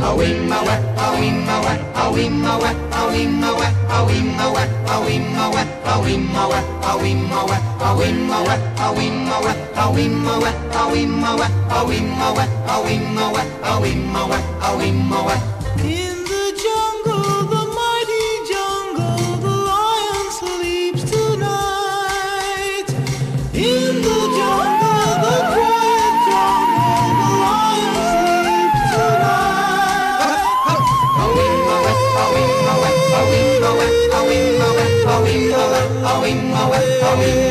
In the jungle, the mighty jungle, the lion sleeps tonight. In the jungle, the quiet jungle, the lion sleeps tonight. Awim,